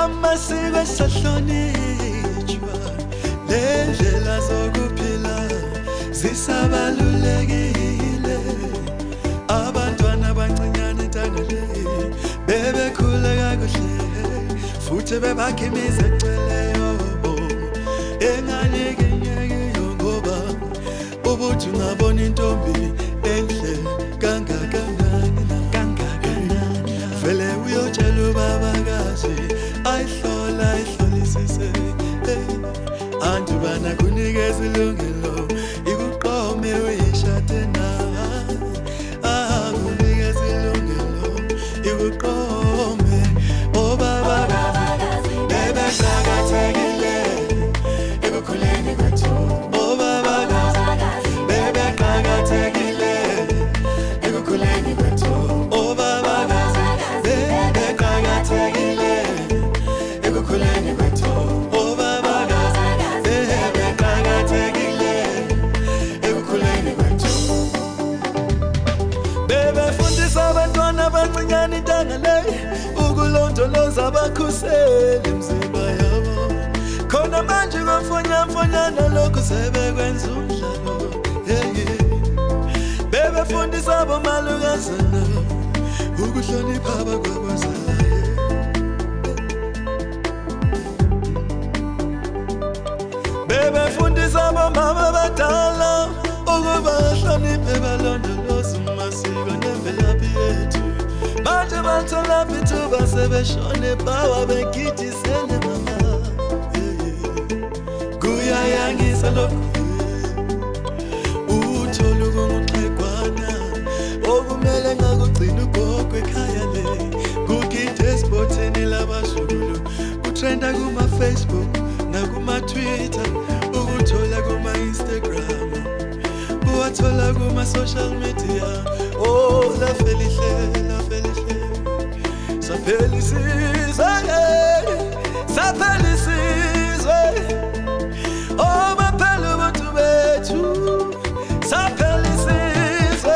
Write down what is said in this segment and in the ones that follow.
amasiko esahlonishwa lendlela zokuphila zisabalulekile abantwana abancinyane ntangale bebekhule kakuhle futhi bebakhe imizi egcweleyo enganyekenyekeyo ngoba ubuthi ungabona intombi enhle kangakanani vele uyotshela ubabakazi ayihlolisise andubana kunikeza ilungelo ikuqome uyishade na kunikeza ilungelo ikuqome obabakazi bebeqakathekile ekukhuleni kwethu obabakazi bebeqakathekile ekukhuleni kwethu obabakazi bebeqakathekile ekukhuleni kwethu obabakazi bebeqakathekile ekukhuleni kwethu bebefundisa abantwana abancinyane intangale ukulondoloza abakhuseli imizimba yabo khona manje komfonyana lokhu sebekwenza umdlalo bebefundisa abomalukazana ukuhlonipha abakwabazalayo bebefundisa abomama abadala ukuba bahloniphe balondoloze amasiko nemvelaphi yethu manje batholaphi ithuba sebeshone bawa begidisele mama kuyayangisa lokhu uthole kunguxhegwana okumele ngakugcina ugogo ekhaya le kugide espotheni labazukulu kutrenda kuma-Facebook nakuma-Twitter ukuthola kuma-Instagram uwathola kuma-social media lafelihle saphela isizwe baphela ubuntu bethu saphela isizwe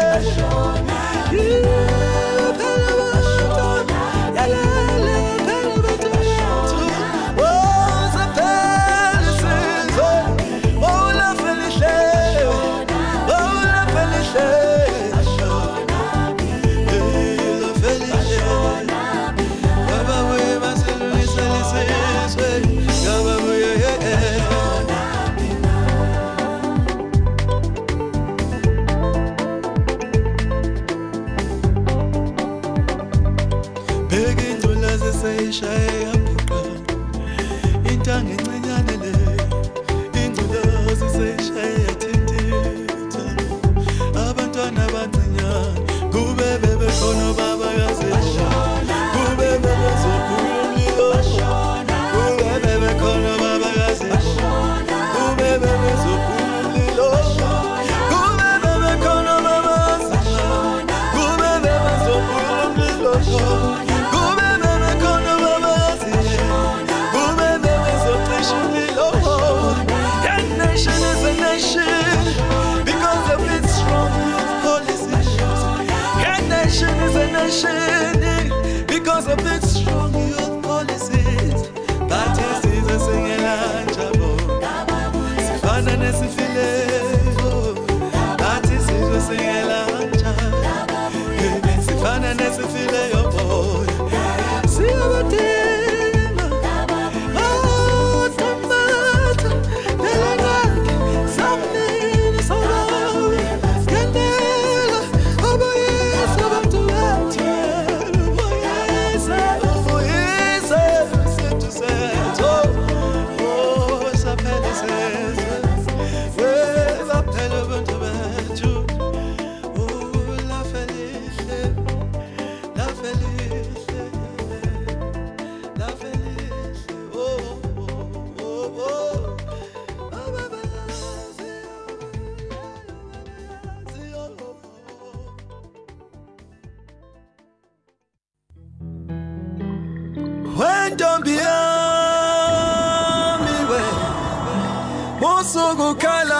intanga encinyane le ingculazi seyishaye yathintitha abantwana abancinyane kube bebekhona obabakazi kube bebezophula umlilo kube bebekhona obabakazi kube bebezophula umlilo kube bebekhona obabakazi kube bebezophula umlilo because of its strong youth policies that is a single jabo sifana nesifileo that is a single jabo sifana nesifileo boy siyabatima tamata nelangake samini sabawi skandela oboyesa abantu bathi Don't be me way. Musugu kala